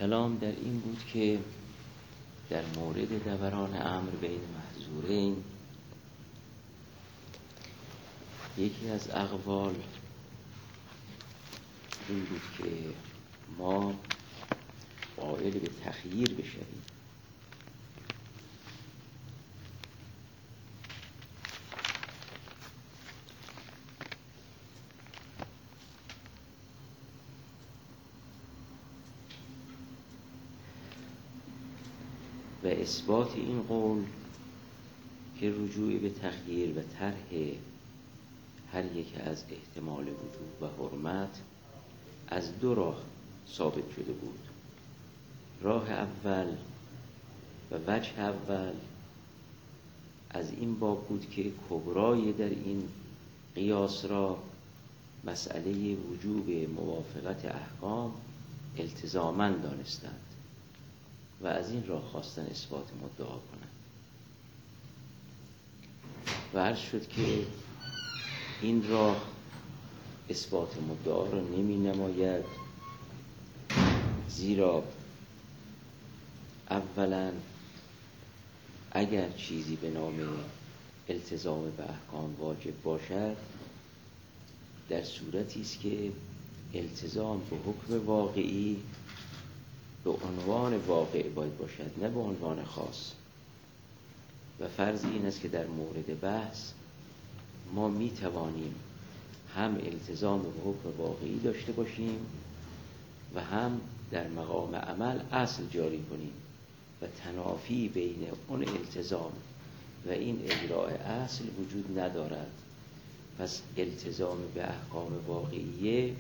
کلام در این بود که در مورد دوران امر بین محظورین یکی از اقوال این بود که ما قائل به تخییر بشویم. و اثبات این قول که رجوع به تخییر و طرح هر یک از احتمال وجوب و حرمت از دو راه ثابت شده بود. راه اول و وجه اول از این باب بود که کبرای در این قیاس را مسئله وجوب موافقت احکام التزاما دانستند و از این راه خواستن اثبات مدعا کنند. و عرض شد که این راه اثبات مدعا را نمی نماید، زیرا اولا اگر چیزی به نام التزام به احکام واجب باشد در صورتی است که التزام به حکم واقعی به عنوان واقع باید باشد، نه به عنوان خاص. و فرض این است که در مورد بحث ما می توانیم هم التزام به حکم واقعی داشته باشیم و هم در مقام عمل اصل جاری کنیم و تنافی بین اون التزام و این اجراء اصل وجود ندارد. پس التزام به احکام واقعیه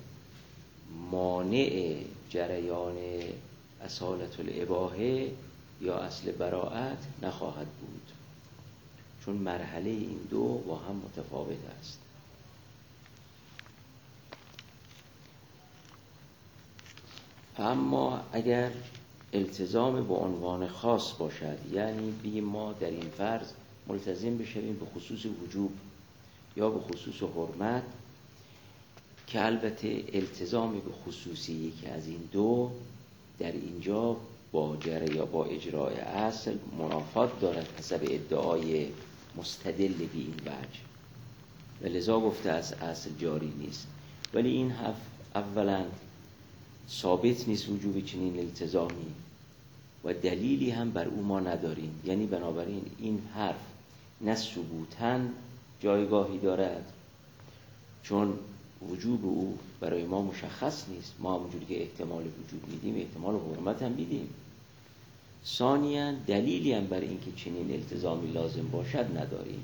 مانع جریان اصالت الاباحه یا اصل براءت نخواهد بود، چون مرحله این دو با هم متفاوت است. اما اگر التزام به عنوان خاص باشد، یعنی بی ما در این فرض ملتزم بشویم به خصوص وجوب یا به خصوص حرمت، که البته التزام به خصوصی که از این دو در اینجا با یا با اجراء اصل منافات دارد حسب ادعای مستدل به این وجه و لذا گفته از اصل جاری نیست. ولی این اولا ثابت نیست وجوب چنین التزامی و دلیلی هم بر او ما نداریم، یعنی بنابراین این حرف نه ثبوتاً جایگاهی دارد چون وجوب او برای ما مشخص نیست، ما همونجوری که احتمال وجوب میدیم احتمال حرمت هم میدیم. ثانیاً دلیلی هم برای اینکه چنین التزامی لازم باشد نداریم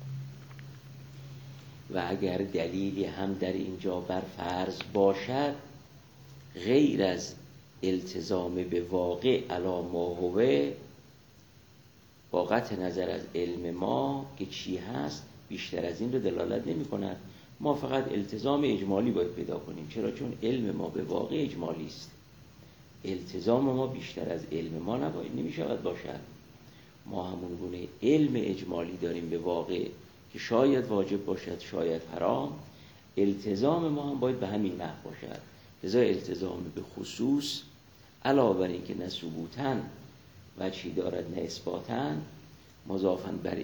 و اگر دلیلی هم در اینجا بر فرض باشد غیر از التزام به واقع علی ما هو با قطع نظر از علم ما که چی هست بیشتر از این رو دلالت نمی کند. ما فقط التزام اجمالی باید پیدا کنیم. چرا؟ چون علم ما به واقع اجمالی است. التزام ما بیشتر از علم ما نمی شود باشد. ما همون گونه علم اجمالی داریم به واقع که شاید واجب باشد شاید حرام. التزام ما هم باید به همین نحو باشد. لذا التزام به خصوص علاوه بر اینکه نه ثبوتاً وجهی دارد نه اثباتاً، مضافاً بر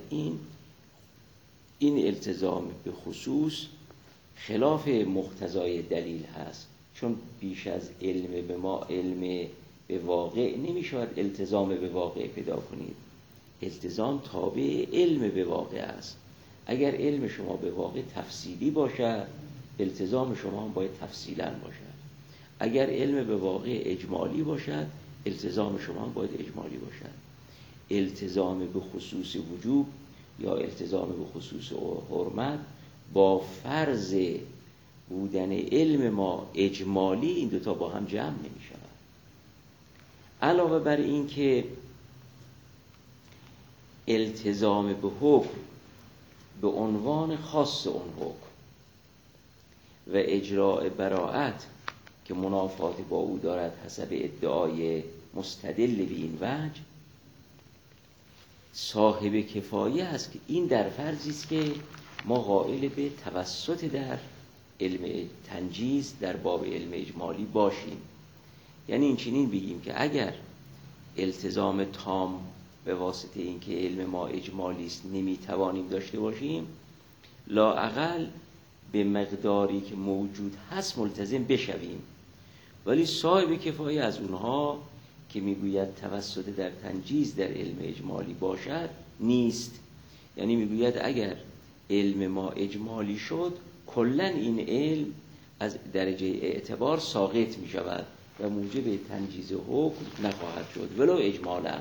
این التزام به خصوص خلاف مقتضای دلیل هست، چون بیش از علم به ما علم به واقع نمی شود التزام به واقع پیدا کنید. التزام تابع علم به واقع است. اگر علم شما به واقع تفصیلی باشد التزام شما هم باید تفصیلاً باشد. اگر علم به واقع اجمالی باشد التزام شما هم باید اجمالی باشد. التزام به خصوص وجوب یا التزام به خصوص حرمت با فرض بودن علم ما اجمالی این دوتا با هم جمع نمی شود. علاوه بر این که التزام به حکم به عنوان خاص اون حکم و اجراء براءت که منافات با او دارد حسب ادعای مستدل به این وجه صاحب کفایه است که این در فرضی است که ما قائل به توسط در علم تنجیز در باب علم اجمالی باشیم. یعنی این چنین بگیم که اگر التزام تام به واسطه اینکه علم ما اجمالی است نمیتوانیم داشته باشیم، لااقل به مقداری که موجود هست ملتزم بشویم. ولی صاحب کفایه از اونها که میگوید توسط در تنجیز در علم اجمالی باشد نیست. یعنی میگوید اگر علم ما اجمالی شد کلا این علم از درجه اعتبار ساقط می شود و موجب تنجیز حکم نخواهد شد ولو اجمالا.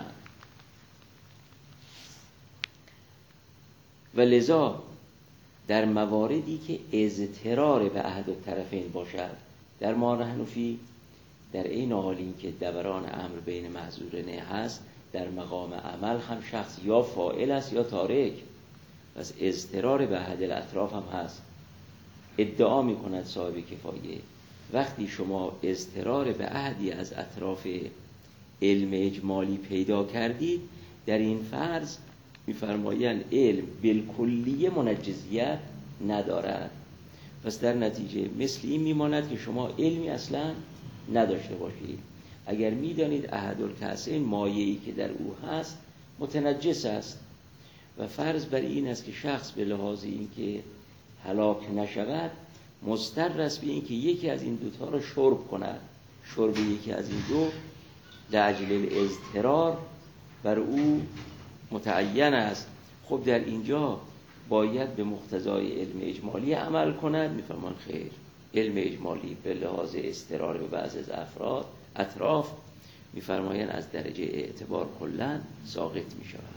و لذا در مواردی که اضطرار به احد الطرفین باشد، در ما حنفی در این حال این که دوران امر بین محظورین هست، در مقام عمل هم شخص یا فاعل است یا تارک، پس اضطرار به احد الاطراف هم هست. ادعا می کند صاحب کفایه وقتی شما اضطرار به احدی از اطراف علم اجمالی پیدا کردید، در این فرض می‌فرمایند علم بالکلیه منجزیت ندارد. پس در نتیجه مثل این میماند که شما علمی اصلا نداشته باشید. اگر میدانید احدالکأسین مایه‌ای که در او هست متنجس است و فرض بر این است که شخص به لحاظ اینکه هلاک نشود مضطر است به اینکه یکی از این دوتا را شرب کند، شرب یکی از این دو لأجل الاضطرار بر او متعین است. خب در اینجا باید به مقتضای علم اجمالی عمل کند. میفرمان خیر، علم اجمالی به لحاظ اضطرار به بعض از اطراف میفرمایند از درجه اعتبار کلا ساقط می شود.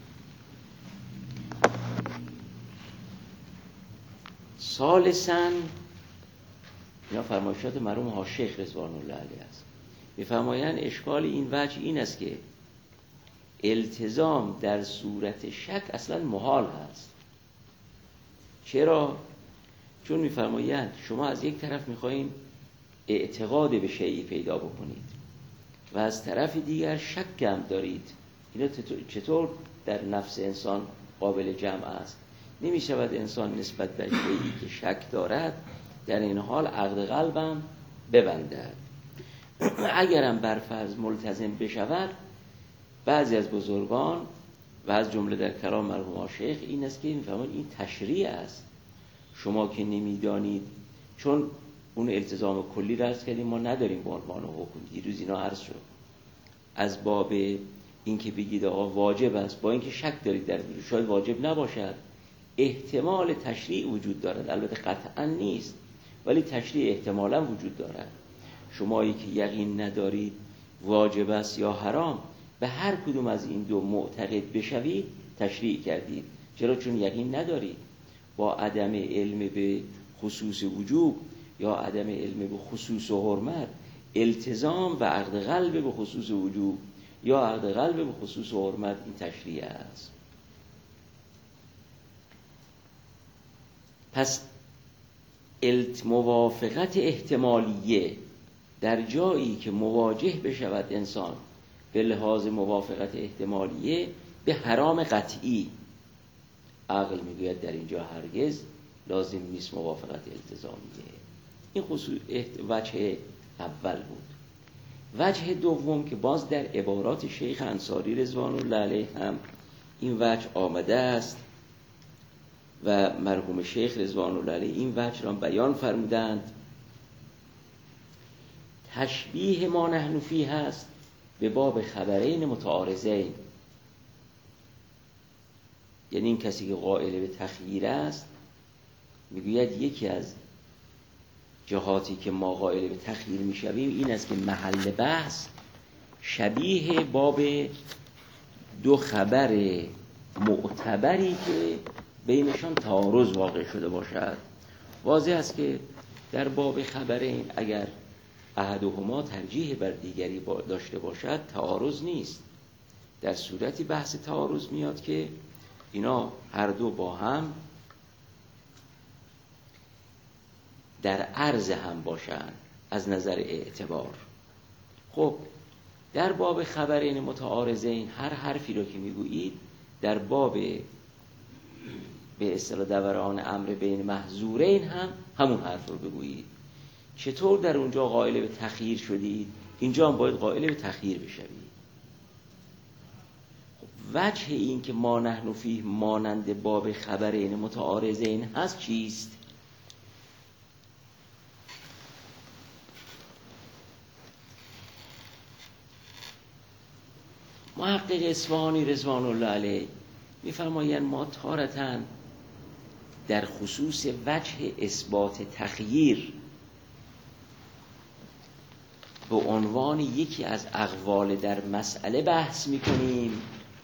ثالثاً اینا فرمایشات مرحوم حاج‌شیخ رضوان الله علیه است. میفرمایند اشکال این وجه این است که التزام در صورت شک اصلا محال هست. چرا؟ چون میفرمایند شما از یک طرف میخواین اعتقاد به شیئی پیدا بکنید و از طرف دیگر شک هم دارید. اینا چطور در نفس انسان قابل جمع است؟ نمی شود انسان نسبت به شیئی که شک دارد در این حال عقد قلبم ببندد. اگرم بر فرض ملتزم بشود، بعضی از بزرگان و از جمله در کلام مرحوم شیخ این است که میفهمند این تشریع است. شما که نمیدانید، چون اون التزام کلی را عرض کردیم ما نداریم به عنوان حکم، دیروز اینا عرض شد، از باب این که بگید آقا واجب است با اینکه شک دارید در وجود شاید واجب نباشد، احتمال تشریع وجود دارد، البته قطعا نیست ولی تشریع احتمالا وجود دارد. شمایی که یقین ندارید واجب است یا حرام، به هر کدوم از این دو معتقد بشوید تشریع کردید. چرا؟ چون یقین ندارید. با عدم علم به خصوص وجوب یا عدم علم به خصوص و حرمت، التزام و عقد قلب به خصوص وجوب یا عقد قلب به خصوص و حرمت این تشریع است. پس موافقت احتمالیه در جایی که مواجه بشود انسان به لحاظ موافقت احتمالیه به حرام قطعی، عقل میگوید در اینجا هرگز لازم نیست موافقت التزامیه. این وجه اول بود. وجه دوم که باز در عبارات شیخ انصاری رضوان الله علیه هم این وجه آمده است و مرحوم شیخ رضوان الله علیه این وجه را بیان فرمودند. تشبیه ما نحن فیه هست به باب خبرین متعارضین، یعنی این کسی که قائل به تخییر است میگوید یکی از جهاتی که ما قائل به تخییر میشویم این است که محل بحث شبیه باب دو خبر معتبری که بینشان تعارض واقع شده باشد. واضح است که در باب خبرین اگر احدهما ترجیح بر دیگری داشته باشد تعارض نیست. در صورتی بحث تعارض میاد که اینا هر دو با هم در عرض هم باشند از نظر اعتبار. خب در باب خبرین متعارضین هر حرفی رو که میگویید در باب به اصطلاح دوران امر بین محظورین هم همون حرف رو بگویید. چطور در اونجا قائل به تخییر شدید؟ اینجا هم باید قائل به تخییر بشوی. وجه این که ما نحن فیه مانند باب خبرین متعارضین هست چیست؟ محقق اصفهانی رضوان الله علیه می‌فرمایند ما تارةً در خصوص وجه اثبات تخییر به عنوان یکی از اقوال در مسئله بحث می‌کنیم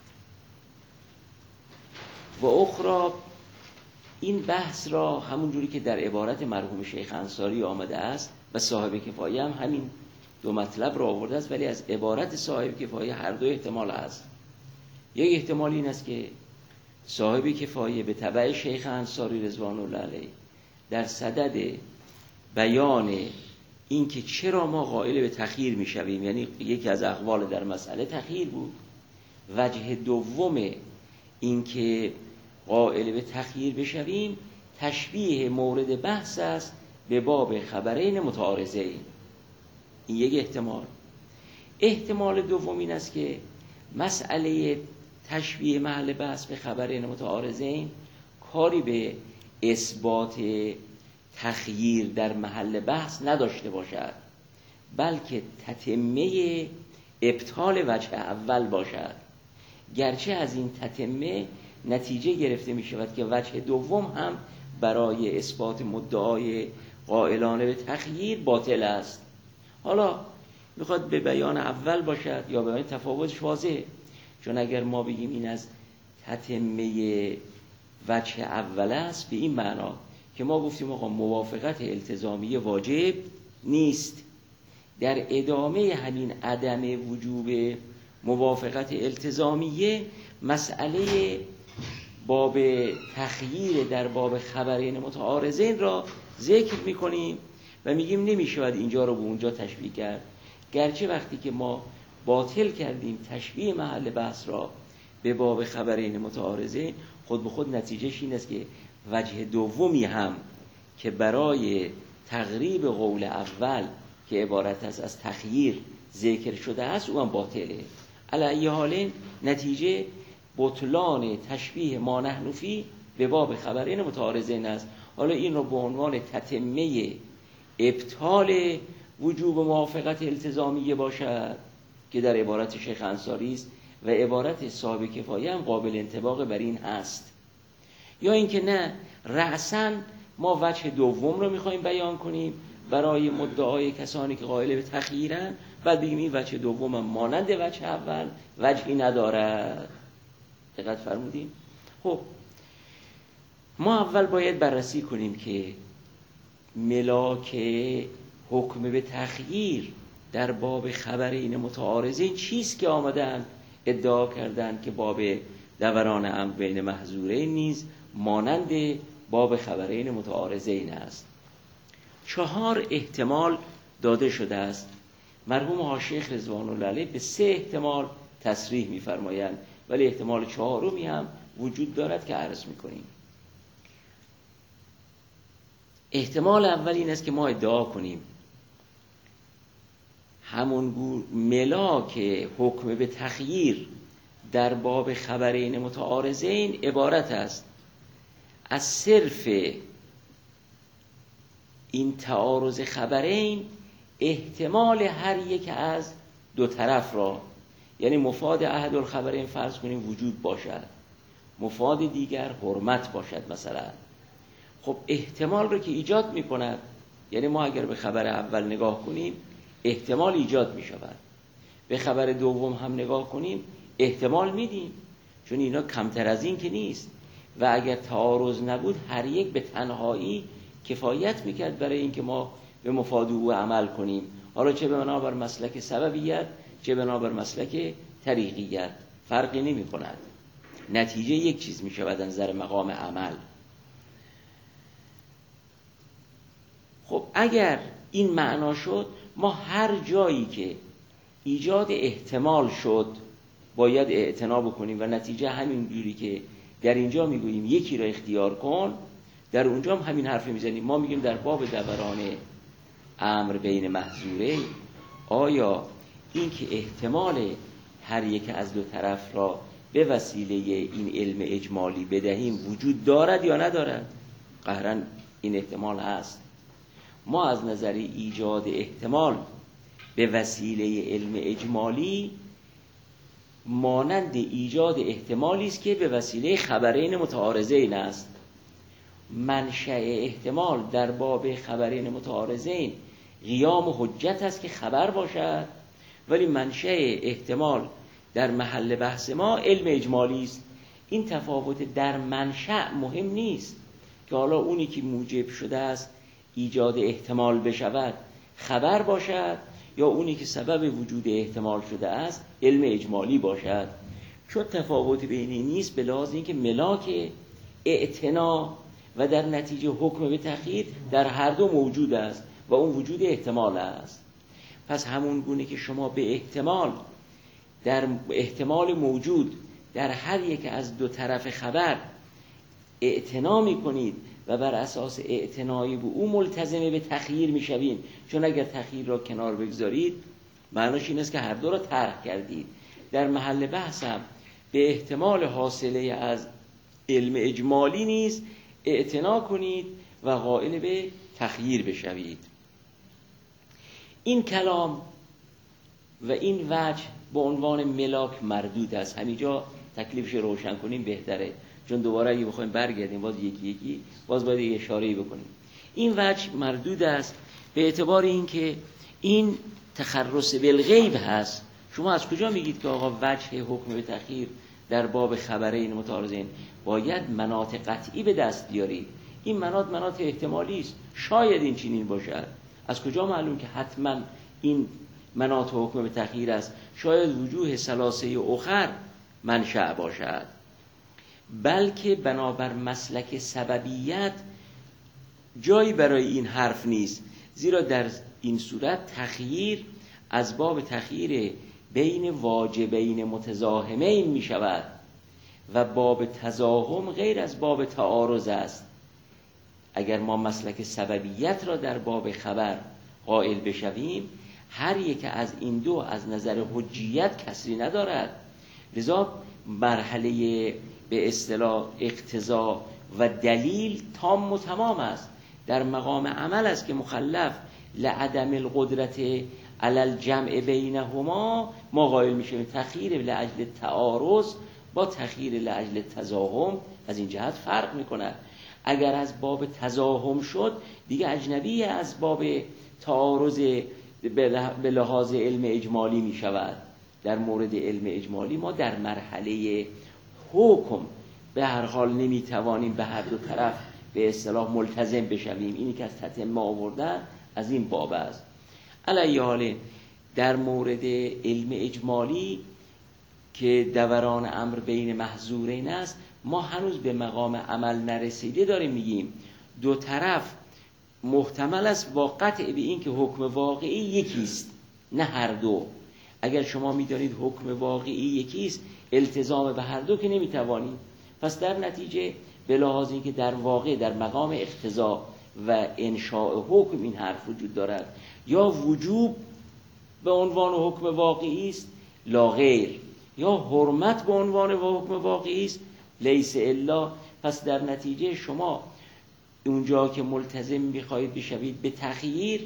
و اخرى این بحث را همون جوری که در عبارت مرحوم شیخ انصاری آمده است و صاحب کفایه هم همین دو مطلب را آورده است، ولی از عبارت صاحب کفایه هر دو احتمال است. یک احتمال این است که صاحب کفایه به تبع شیخ انصاری رضوان الله علیه در صدد بیان این که چرا ما قائل به تخییر میشویم، یعنی یکی از اقوال در مسئله تخییر بود. وجه دوم این که قائل به تخییر بشویم تشبیه مورد بحث است به باب خبرین متعارضین. این یک احتمال. احتمال دوم این است که مسئله تشبیه محل بحث به خبرین متعارضین کاری به اثبات تخییر در محل بحث نداشته باشد، بلکه تتمه ابطال وجه اول باشد، گرچه از این تتمه نتیجه گرفته می شود که وجه دوم هم برای اثبات مدعای قائلانه به تخییر باطل است. حالا میخواد به بیان اول باشد یا به بیان تفاوتش واضحه، چون اگر ما بگیم این از تتمه وجه اول است به این معنا که ما گفتیم آقا موافقت التزامی واجب نیست، در ادامه همین عدم وجوب موافقت التزامیه مسئله باب تخییر در باب خبرین متعارضین را ذکر میکنیم و میگیم نمیشود اینجا رو به اونجا تشبیه کرد، گرچه وقتی که ما باطل کردیم تشبیه محل بحث را به باب خبرین متعارضین خود به خود نتیجهش این است که وجه دومی هم که برای تقریب قول اول که عبارت است از تخییر ذکر شده است او هم باطله. علی ای حال نتیجه بطلان تشبیه ما نحن فیه به باب خبرین متعارضین است. حالا این رو به عنوان تتمه ابطال وجوب موافقت التزامیه باشد که در عبارت شیخ انصاری است و عبارت صاحب کفایه هم قابل انطباق بر این هست، یا اینکه نه رأساً ما وجه دوم رو میخوایم بیان کنیم برای مدعای کسانی که قائل به تخییرن، بعد بگیم این وجه دوم هم مانند وجه اول وجهی ندارد. دقت فرمودیم؟ خب ما اول باید بررسی کنیم که ملاک حکم به تخییر در باب خبرین متعارضین چیست که آمدن ادعا کردن که باب دوران امر بین محظورین نیز مانند باب خبرین متعارضین است. 4 احتمال داده شده است. مرحوم حاشیه رضوان الله علیه به 3 احتمال تصریح می‌فرمایند، ولی احتمال 4می هم وجود دارد که عرض می‌کنیم. احتمال اول این است که ما ادعا کنیم همون ملاک حکم به تخییر در باب خبرین متعارضین عبارت است از صرف این تعارض خبرین احتمال هر یک از دو طرف را، یعنی مفاد احد الخبرین فرض کنیم وجود باشد، مفاد دیگر حرمت باشد مثلا. خب احتمال رو که ایجاد می کند، یعنی ما اگر به خبر اول نگاه کنیم احتمال ایجاد می شود، به خبر دوم هم نگاه کنیم احتمال میدیم، چون اینا کمتر از این که نیست و اگر تعارض نبود هر یک به تنهایی کفایت میکرد برای اینکه ما به مفاد او عمل کنیم، حالا چه بنابر مسلک سببیت چه بنابر مسلک طریقیت فرقی نمی کند، نتیجه یک چیز می شود از نظر مقام عمل. خب اگر این معنا شد ما هر جایی که ایجاد احتمال شد باید اعتنا بکنیم و نتیجه همین جوری که در اینجا میگوییم یکی را اختیار کن، در اونجا هم همین حرف میزنیم. ما میگیم در باب دوران امر بین محظورین آیا این که احتمال هر یک از دو طرف را به وسیله این علم اجمالی بدهیم وجود دارد یا ندارد؟ قطعاً این احتمال هست. ما از نظر ایجاد احتمال به وسیله علم اجمالی مانند ایجاد احتمالی است که به وسیله خبرین متعارضین است. منشأ احتمال در باب خبرین متعارضین قیام حجت است که خبر باشد، ولی منشأ احتمال در محل بحث ما علم اجمالی است. این تفاوت در منشأ مهم نیست که حالا اونی که موجب شده است ایجاد احتمال بشود خبر باشد یا اونی که سبب وجود احتمال شده است علم اجمالی باشد. چون تفاوت بینی نیست به لحاظ اینکه ملاک اعتنا و در نتیجه حکم به تخییر در هر دو موجود است و اون وجود احتمال است. پس همون گونه که شما به احتمال در احتمال موجود در هر یک از دو طرف خبر اعتنا می‌کنید و بر اساس اعتنای به او ملتزم به تخییر می‌شوید، چون اگر تخییر را کنار بگذارید معناش این است که هر دو را ترک کردید. در محل بحث هم به احتمال حاصله از علم اجمالی نیز اعتنا کنید و قائل به تخییر بشوید. این کلام و این وجه به عنوان ملاک مردود است. همینجا تکلیفش روشن کنیم بهتره، چون دوباره اگه بخوایم برگردیم باز یکی یکی باز باید اشاره‌ای بکنیم. این وجه مردود است به اعتبار اینکه این تخرص بالغیب هست. شما از کجا میگید که آقا وجه حکم به تخییر در باب خبرین متعارضین باید مناط قطعی به دست بیارید؟ این مناط احتمالی است، شاید این چنین باشد. از کجا معلوم که حتما این مناط حکم به تخییر است؟ شاید وجوه ثلاثه اخر منشأ باشد. بلکه بنابر مسلک سببیت جایی برای این حرف نیست، زیرا در این صورت تخییر از باب تخییر بین واجبین متزاحمین می شود و باب تزاحم غیر از باب تعارض است. اگر ما مسلک سببیت را در باب خبر قائل بشویم، هر یک از این دو از نظر حجیت کسری ندارد، لذا مرحله به اصطلاح اقتضا و دلیل تام و تمام است. در مقام عمل است که مخلف لعدم القدرت علی الجمع بینهما ما قائل میشیم تخییر لاجل تعارض با تخییر لاجل تزاحم از این جهت فرق میکنه. اگر از باب تزاحم شد دیگه اجنبی از باب تعارض به لحاظ علم اجمالی می شود. در مورد علم اجمالی ما در مرحله حکم به هر حال نمی توانیم به هر دو طرف به اصطلاح ملتزم بشویم. اینی که از تتمه آوردن از این باب است. علی حال در مورد علم اجمالی که دوران امر بین محظورین است، ما هنوز به مقام عمل نرسیده داریم میگیم دو طرف محتمل است با قطع به این که حکم واقعی یکیست، نه هر دو. اگر شما میدانید حکم واقعی یکیست، التزام به هر دو که نمیتوانید. پس در نتیجه به لحاظ این که در واقع در مقام اقتضا و انشاء حکم این حرف وجود دارد، یا وجوب به عنوان حکم واقعی است لا غیر، یا حرمت به عنوان حکم واقعی است لیس الا. پس در نتیجه شما اونجا که ملتزم میخواهید بشوید به تخییر،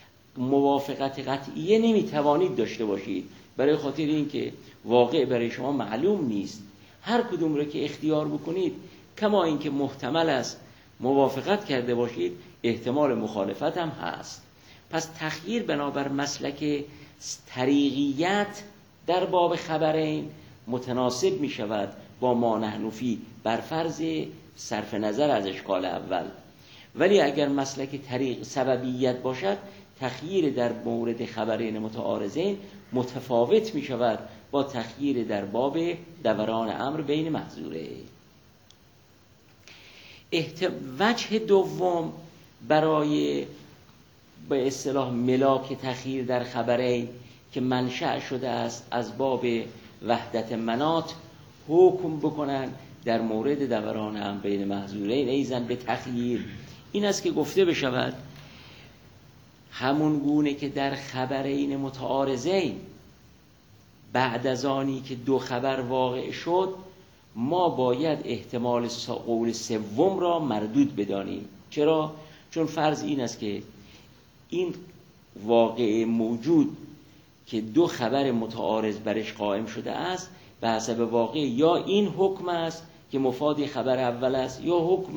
موافقت قطعیه نمیتوانید داشته باشید، برای خاطر اینکه واقع برای شما معلوم نیست. هر کدوم رو که اختیار بکنید، کما اینکه محتمل است موافقت کرده باشید، احتمال مخالفت هم هست. پس تخییر بنابر مسلک طریقیت در باب خبرین متناسب می شود با ما نحن فی، بر فرض صرف نظر از اشکال اول. ولی اگر مسلک طریق سببیت باشد، تخییر در مورد خبرین متعارضین متفاوت می شود با تخییر در باب دوران امر بین محظوره. وجه دوم برای به اصطلاح ملاک تخییر در خبرین که منشأ شده است از باب وحدت مناط، حکم بکنن در مورد دوران امر بین محظورین ایزن به تخییر، این است که گفته بشود همون گونه که در خبرین متعارضین بعد از آنی که دو خبر واقع شد ما باید احتمال قول سوم را مردود بدانیم. چرا؟ چون فرض این است که این واقع موجود که دو خبر متعارض برش قائم شده است به حسب واقع یا این حکم است که مفاد خبر اول است یا حکم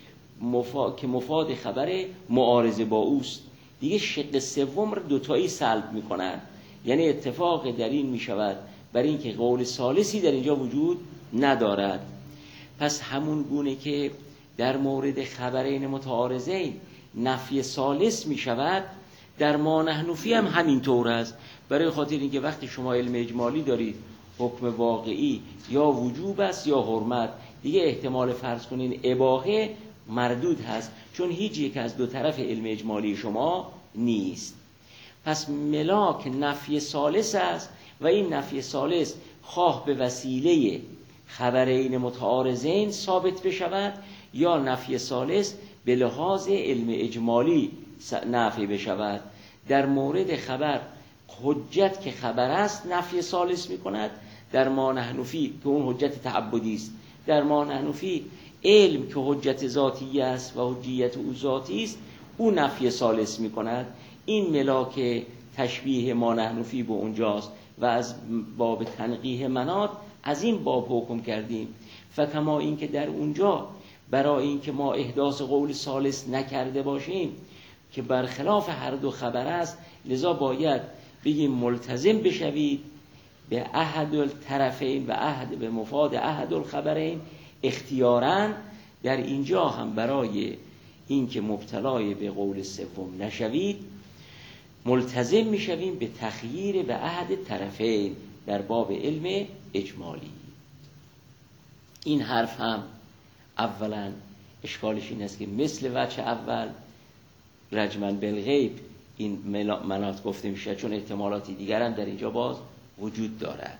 که مفاد خبر معارض با اوست. دیگه شق سوم را دوتایی سلب میکنن، یعنی اتفاق در این میشود برای اینکه قول ثالثی در اینجا وجود ندارد. پس همون گونه که در مورد خبرین متعارضین نفی ثالث میشود، در ما نحن فی هم همینطور است. برای خاطر اینکه وقتی شما علم اجمالی دارید حکم واقعی یا وجوب است یا حرمت، دیگه احتمال فرض کنین اباحه مردود هست، چون هیچ یک از دو طرف علم اجمالی شما نیست. پس ملاک نفی ثالث است و این نفی ثالث خواه به وسیله خبرین متعارضین ثابت بشود یا نفی ثالث به لحاظ علم اجمالی نفی بشود. در مورد خبر حجت که خبر است نفی ثالث می کند، در ما نحن فی که اون حجت تعبدی است، در ما نحن فی علم که حجت ذاتی است و حجیت او ذاتی است او نفی ثالث می کند. این ملاک تشبیه ما نحن فی به اونجاست و از باب تنقیح مناط از این باب حکم کردیم. فکما این که در اونجا برای این که ما احداث قول ثالث نکرده باشیم که برخلاف هر دو خبر است، لذا باید بگیم ملتزم بشوید به احد الطرفین و احد به مفاد احد الخبرین اختیاراً. در اینجا هم برای این که مبتلای به قول سوم نشوید ملتزم میشویم به تخییر به احد طرفین در باب علم اجمالی. این حرف هم اولا اشکالش این است که مثل وجه اول رجمن بالغیب این مناط گفته میشه، چون احتمالاتی دیگر هم در اینجا باز وجود دارد.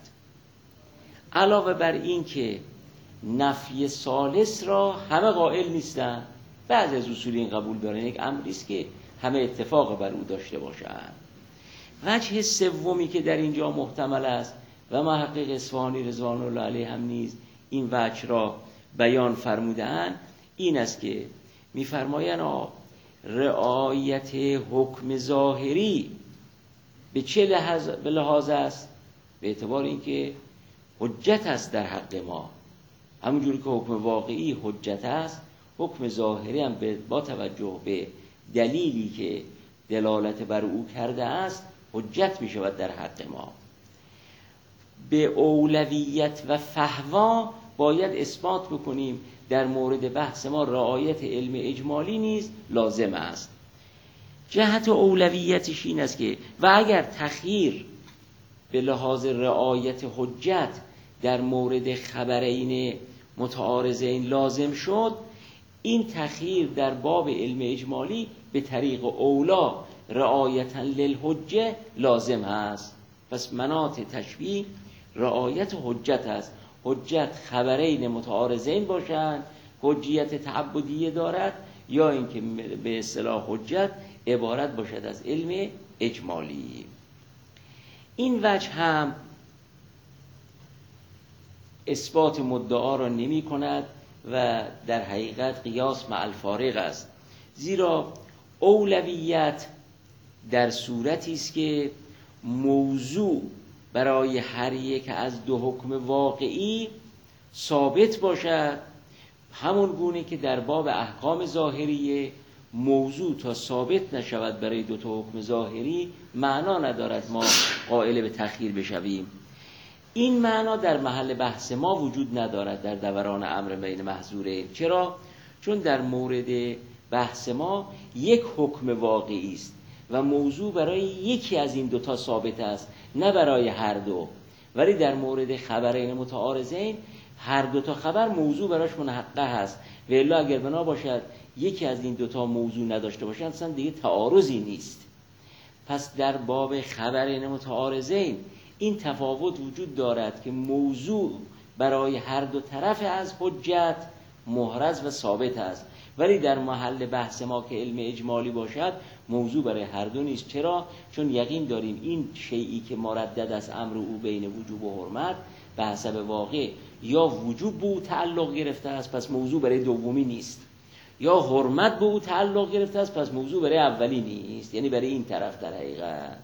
علاوه بر این که نفی ثالث را همه قائل نیستن، بعضی از اصولین قبول دارن، یک امری است که همه اتفاق بر او داشته باشند. وجه سومی که در اینجا محتمل است و محقق اصفهانی رضوان الله علیه هم نیز این وجه را بیان فرمودند این است که می‌فرمایند رعایت حکم ظاهری به چه لحاظ است؟ به اعتبار اینکه حجت است در حق ما، همونجوری که حکم واقعی حجت است، حکم ظاهری هم با توجه به دلیلی که دلالت بر او کرده است حجت می شود در حق ما. به اولویت و فهوا باید اثبات بکنیم در مورد بحث ما رعایت علم اجمالی نیز لازم است. جهت اولویتش این است که و اگر تخییر به لحاظ رعایت حجت در مورد خبرین متعارضین لازم شد، این تخییر در باب علم اجمالی به طریق اولا رعایتا للحجه لازم است. پس مناط تشبیه رعایت حجت است. حجت خبرین متعارضین باشند، حجیت تعبدیه دارد، یا اینکه به اصطلاح حجت عبارت باشد از علم اجمالی. این وجه هم اثبات مدعا را نمی کند و در حقیقت قیاس مع الفارق است، زیرا اولویت در صورتی است که موضوع برای هر یک از دو حکم واقعی ثابت باشد، همون گونه که در باب احکام ظاهریه موضوع تا ثابت نشود برای دو تا حکم ظاهری معنا ندارد ما قائل به تخییر بشویم. این معنا در محل بحث ما وجود ندارد در دوران امر بین محظورین. چرا؟ چون در مورد بحث ما یک حکم واقعی است و موضوع برای یکی از این دوتا ثابت است، نه برای هر دو. ولی در مورد خبرین متعارضین هر دوتا خبر موضوع براش منحقق هست و الا اگر بنا باشد یکی از این دوتا موضوع نداشته باشند اصلا دیگه تعارضی نیست. پس در باب خبرین متعارضین این تفاوت وجود دارد که موضوع برای هر دو طرف از حجت محرز و ثابت است، ولی در محل بحث ما که علم اجمالی باشد موضوع برای هر دو نیست. چرا؟ چون یقین داریم این شیئی که مردد از امر او بین وجوب و حرمت به حسب واقع یا وجوب به او تعلق گرفته است، پس موضوع برای دومی نیست، یا حرمت به او تعلق گرفته است، پس موضوع برای اولی نیست، یعنی برای این طرف در حقیقت.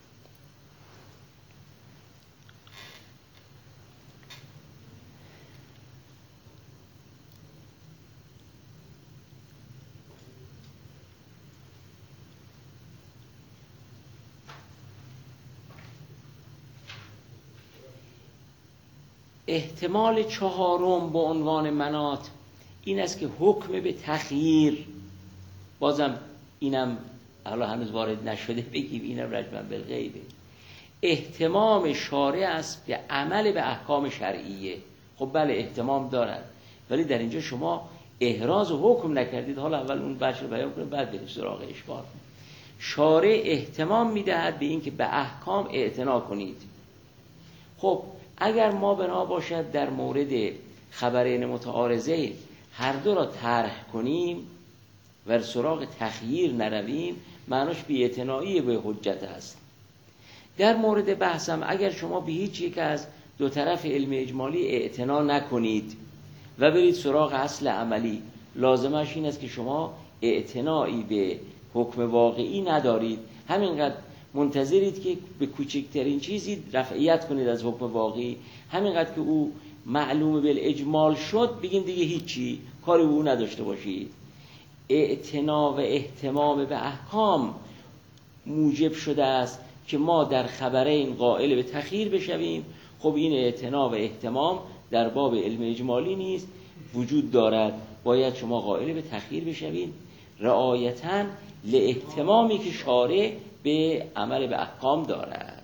احتمال چهارم به عنوان مناط این است که حکم به تخییر، بازم اینم حالا هنوز وارد نشده بگیم، اینم رجماً بالغیبه، اهتمام شارع است به عمل به احکام شرعیه. خب بله اهتمام دارد، ولی در اینجا شما احراز و حکم نکردید. حالا اول اون بخش رو بیان کنیم بعد بریم سراغ اشکال. شارع اهتمام میدهد به این که به احکام اعتنا کنید. خب اگر ما بنا باشد در مورد خبرین متعارضه هر دو را طرح کنیم و سراغ تخییر نرویم، معناش بی‌اعتنایی به حجت است. در مورد بحثم اگر شما به هیچ یک از دو طرف علم اجمالی اعتنا نکنید و برید سراغ اصل عملی، لازمش این است که شما اعتنایی به حکم واقعی ندارید، همینقدر منتظرید که به کوچکترین چیزی رفعیت کنید از حکم واقعی، همینقدر که او معلوم بالاجمال شد بگین دیگه هیچی کاری به او نداشته باشید. اعتنا و اهتمام به احکام موجب شده است که ما در خبرین قائل به تخییر بشویم. خب این اعتنا و اهتمام در باب علم اجمالی نیست، وجود دارد، باید شما قائل به تخییر بشوید رعایتاً لاهتمامی که شارع به عمل به احکام دارد.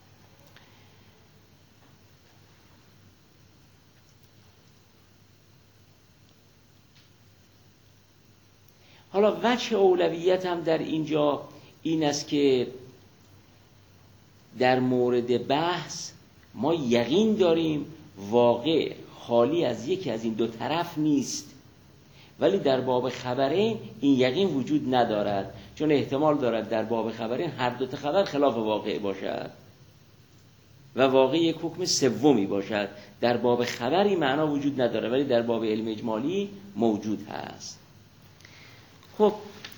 حالا وجه اولویت هم در اینجا این است که در مورد بحث ما یقین داریم واقع خالی از یکی از این دو طرف نیست، ولی در باب خبرین این یقین وجود ندارد، چون احتمال دارد در باب خبرین هر دو تا خبر خلاف واقع باشد و واقع یک حکم سومی باشد. در باب خبری معنا وجود نداره، ولی در باب علم اجمالی موجود هست. خب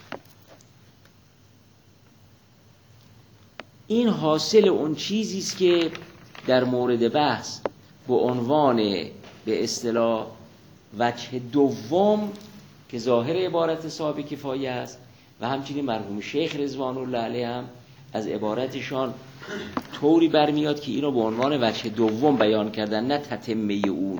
این حاصل اون چیزی است که در مورد بحث به عنوان به اصطلاح وجه دوم که ظاهر عبارت صاحب کفایه است و همچنین مرحوم شیخ رضوان الله علیه هم از عبارتشان طوری برمیاد که اینو به عنوان وجه دوم بیان کردن، نه تتمه اون.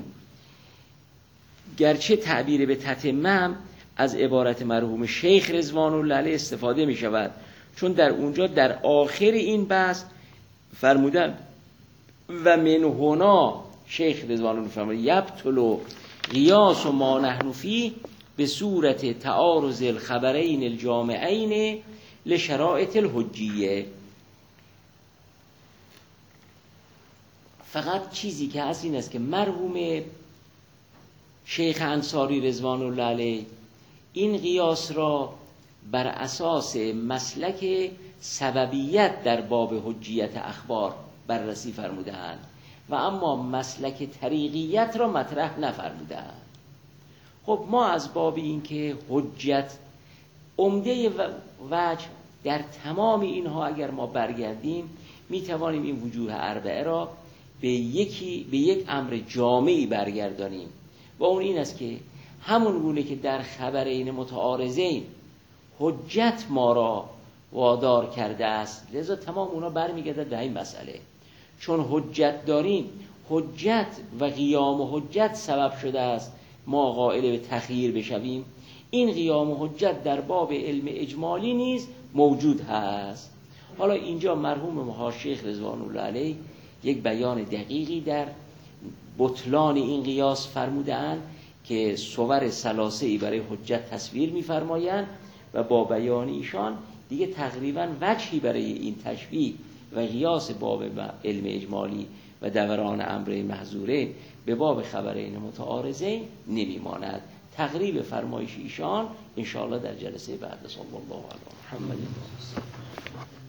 گرچه تعبیر به تتمه از عبارت مرحوم شیخ رضوان الله علیه استفاده می شود، چون در اونجا در آخر این بحث فرمودن و من هنا شیخ رضوان الله فرمود یبطل قیاس و ما نحن فی به صورت تعارض الخبرین الجامعین لشرائط الحجیه. فقط چیزی که هست این است که مرحوم شیخ انصاری رضوان الله علیه این قیاس را بر اساس مسلک سببیت در باب حجیت اخبار بررسی فرمودند و اما مسلک طریقیت را مطرح نفرمودند. خب ما از باب این که حجت عمده وجه در تمام اینها اگر ما برگردیم می توانیم این وجوه اربعه را به یک امر جامعی برگردانیم و اون این است که همون گونه که در خبرین متعارضین حجت ما را وادار کرده است، لذا تمام اونا برمیگرده به این مسئله. چون حجت داریم، حجت و قیام و حجت سبب شده است ما قائل به تخییر بشویم. این قیام و حجت در باب علم اجمالی نیز موجود هست. حالا اینجا مرحوم شیخ رضوان الله علیه یک بیان دقیقی در بطلان این قیاس فرمودند که صور ثلاثه‌ای برای حجت تصویر می‌فرمایند و با بیان ایشان دیگه تقریباً وجهی برای این تشبیه و قیاس باب علم اجمالی و دوران امر محظوره به باب خبرین متعارضین نمی‌ماند. تقریب فرمایش ایشان انشاءالله در جلسه بعد. صلی الله علی محمد.